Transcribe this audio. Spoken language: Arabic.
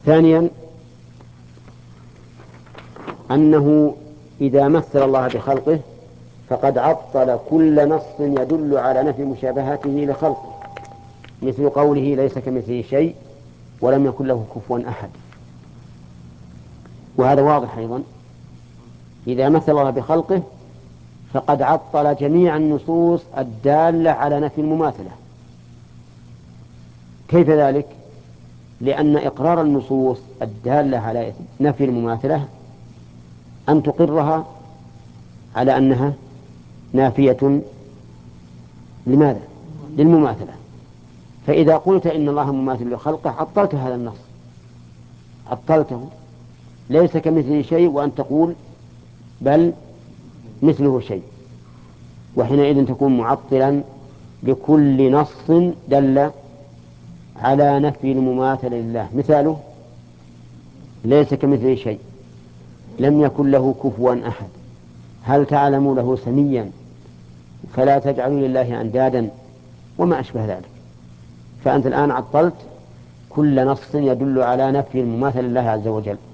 ثانيا أنه إذا مثل الله بخلقه فقد عطل كل نص يدل على نفي مشابهته لخلقه، مثل قوله ليس كمثله شيء ولم يكن له كفوا أحد. وهذا واضح أيضا، إذا مثل الله بخلقه فقد عطل جميع النصوص الدالة على نفي المماثلة. كيف ذلك؟ لأن إقرار النصوص الدالة على نفي المماثلة أن تقرها على أنها نافية لماذا؟ للمماثلة. فإذا قلت إن الله مماثل لخلقه عطلت هذا النص، عطلته. ليس كمثله شيء وأن تقول بل مثله شيء، وحينئذ تكون معطلا لكل نص دل على نفي المماثلة لله. مثاله ليس كمثله شيء، لم يكن له كفوا أحد، هل تعلم له سميا، فلا تجعلوا لله أندادا، وما أشبه ذلك. فأنت الآن عطلت كل نص يدل على نفي المماثل لله عز وجل.